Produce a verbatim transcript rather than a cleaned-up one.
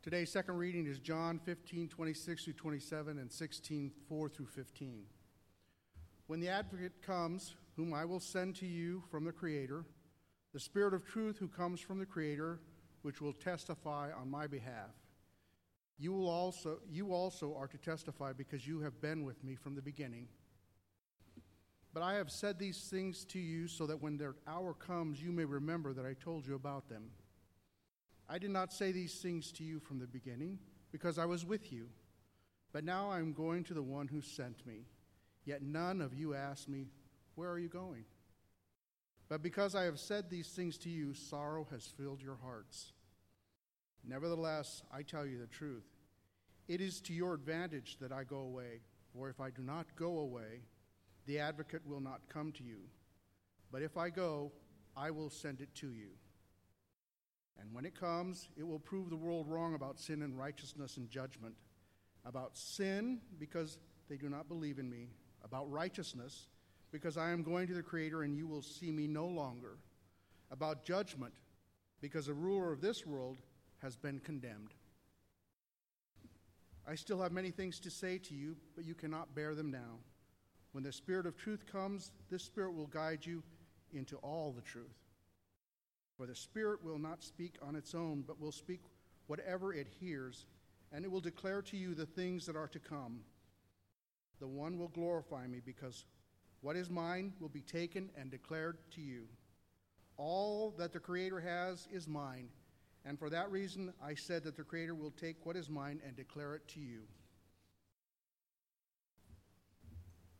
Today's second reading is John fifteen, twenty-six through twenty-seven and sixteen, four through fifteen. When the Advocate comes, whom I will send to you from the Creator, the Spirit of truth who comes from the Creator, which will testify on my behalf. You will also you also are to testify because you have been with me from the beginning. But I have said these things to you so that when their hour comes, you may remember that I told you about them. I did not say these things to you from the beginning because I was with you. But now I am going to the one who sent me. Yet none of you asked me, where are you going? But because I have said these things to you, sorrow has filled your hearts. Nevertheless, I tell you the truth. It is to your advantage that I go away, for if I do not go away, the Advocate will not come to you. But if I go, I will send it to you. And when it comes, it will prove the world wrong about sin and righteousness and judgment. About sin, because they do not believe in me. About righteousness, because I am going to the Creator and you will see me no longer. About judgment, because the ruler of this world has been condemned. I still have many things to say to you, but you cannot bear them now. When the Spirit of truth comes, this Spirit will guide you into all the truth. For the Spirit will not speak on its own, but will speak whatever it hears, and it will declare to you the things that are to come. The one will glorify me, because what is mine will be taken and declared to you. All that the Creator has is mine, and for that reason I said that the Creator will take what is mine and declare it to you.